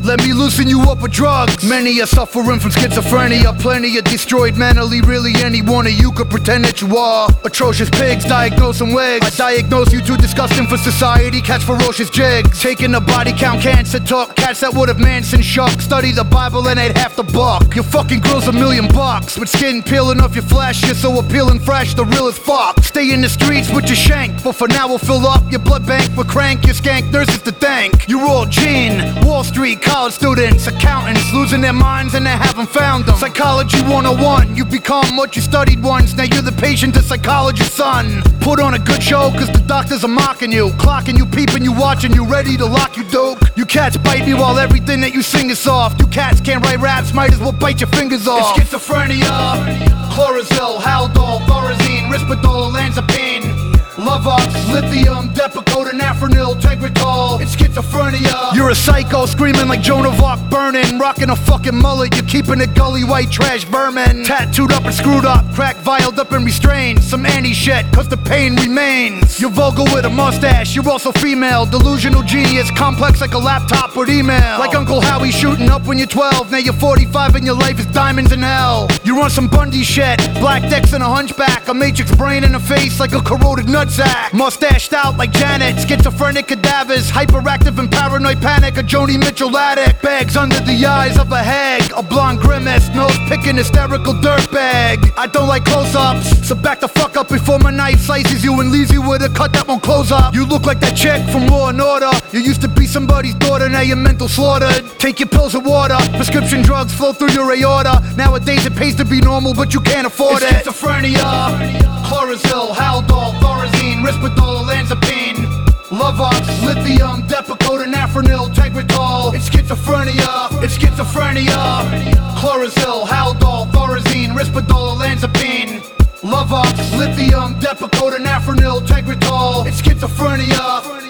Let me loosen you up with drugs. Many are suffering from schizophrenia. Plenty are destroyed mentally. Really any one of you could pretend that you are atrocious pigs, diagnosing wigs. I diagnose you too disgusting for society. Catch ferocious jigs. Taking the body count cancer took. Cats that would have Manson shook. Study the Bible and they'd half the book. Your fucking grill's $1 million. With skin peeling off your flesh. You're so appealing fresh, the real as fuck. Stay in the streets with your shank, but for now we'll fill up your blood bank with crank. Your skank nurses to thank. You're all gene, Wall Street, college students, accountants, losing their minds and they haven't found them. Psychology 101, you become what you studied once. Now you're the patient to psychologist's son. Put on a good show cause the doctors are mocking you, clocking you, peeping you, watching you, ready to lock you dope. You cats bite me while everything that you sing is soft. You cats can't write raps, might as well bite your fingers off. It's schizophrenia, Chlorazil, Haldol, Thorazine, Risperdal, Olanzapine, Luvox, lithium, Depakote, Nafranil, Tegretol. It's schizophrenia. You're a psycho screaming like Joan of Arc burning, rocking a fucking mullet. You're keeping it gully white trash vermin. Tattooed up and screwed up, cracked, vialed up and restrained. Some anti-shit cause the pain remains. You're vulgar with a mustache, you're also female. Delusional genius, complex like a laptop with email. Like Uncle Howie shooting up when you're 12. Now you're 45 and your life is diamonds in hell. You run some Bundy shit, black decks and a hunchback. A matrix brain in the face like a corroded nutsack. Mustached out like Janet, schizophrenic cadavers, hyperactive and paranoid panic. A Joni Mitchell addict, bags under the eyes of a hag. A blonde grimace, nose picking hysterical dirtbag. I don't like close-ups, so back the fuck up before my knife slices you and leaves you with a cut that won't close up. You look like that chick from Law and Order. You used to be somebody's daughter, now you're mental slaughtered. Take your pills of water, prescription drugs flow through your aorta. Nowadays it pays to be normal, but you can't afford it. Schizophrenia, Chlorazil, Haldol, Thorazine, Risperdal, Olanzapine, Luvox, lithium, Depakote, Nafranil, Tegretol. It's schizophrenia, it's schizophrenia. Chlorazil, Haldol, Thorazine, Risperdal, Olanzapine, Luvox, lithium, Depakote, Nafranil, Tegretol. It's schizophrenia.